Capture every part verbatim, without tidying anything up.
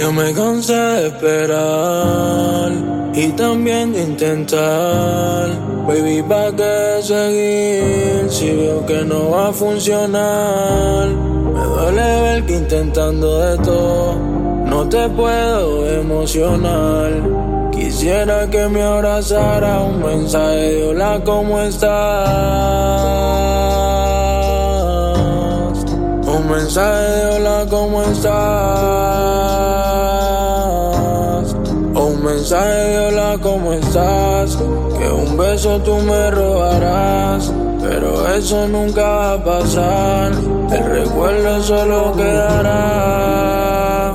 Yo me cansé de esperar y también de intentar. Baby, ¿pa' qué seguir si veo que no va a funcionar? Me duele ver que intentando de todo no te puedo emocionar. Quisiera que me abrazara un mensaje de hola, ¿cómo estás? Un mensaje de hola, ¿cómo estás? O un mensaje de hola, ¿cómo estás? Que un beso tú me robarás, pero eso nunca va a pasar. El recuerdo solo quedará.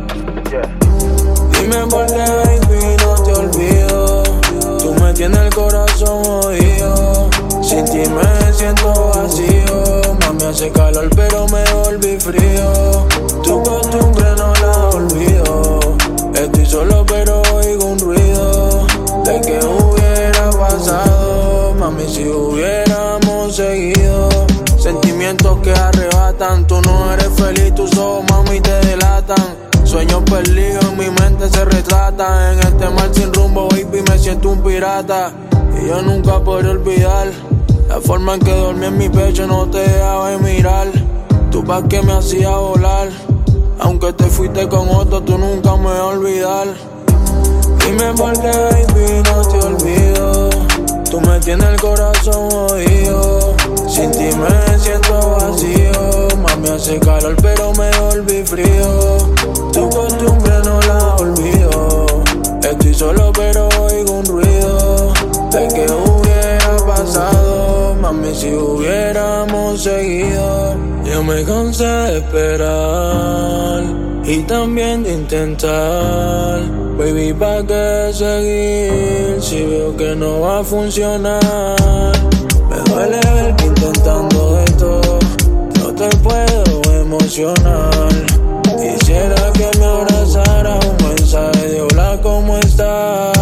Dime por qué, baby, no te olvido. Tú me tienes el corazón jodido. Sin ti me siento vacío. Mami, hace calor pero me volví frío. Tu costumbre no la olvido. Estoy solo pero oigo un ruido de que hubiera pasado, mami, si hubiéramos seguido. Sentimientos que arrebatan. Tú no eres feliz, tus ojos, mami, te delatan. Sueños perdidos en mi mente se retratan. En este mar sin rumbo, baby, me siento un pirata. Y yo nunca podré olvidar la forma en que dormí en mi pecho, no te dejaba de mirar. Tu paz que me hacía volar. Aunque te fuiste con otro, tú nunca me vas a olvidar. Dime por qué, baby, no te olvido. Tú me tienes el corazón jodido. Sin ti me siento vacío. Mami, hace calor pero me volví frío. Tu costumbre no la olvido. Estoy solo pero oigo un ruido de que hubiera pasado, mami, si hubiéramos seguido. Yo me cansé de esperar y también de intentar. Baby, ¿pa' qué seguir si veo que no va a funcionar? Me duele ver que intentando de todo no te puedo emocionar. Quisiera que me abrazara un mensaje de hola, ¿cómo estás?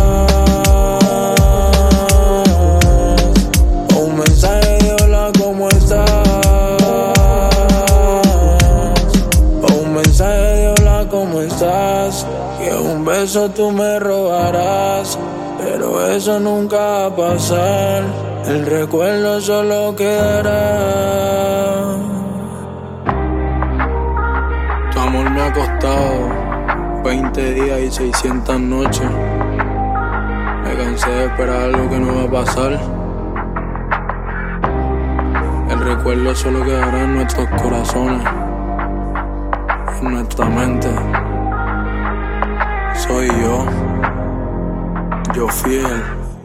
O un mensaje de hola, ¿cómo estás? O un mensaje de hola, ¿cómo estás? Que un beso tú me robarás, pero eso nunca va a pasar. El recuerdo solo quedará. Tu amor me ha costado veinte días y seiscientas noches. Me cansé de esperar algo que no va a pasar. El recuerdo solo quedará en nuestros corazones, en nuestra mente. Soy yo, yo fiel.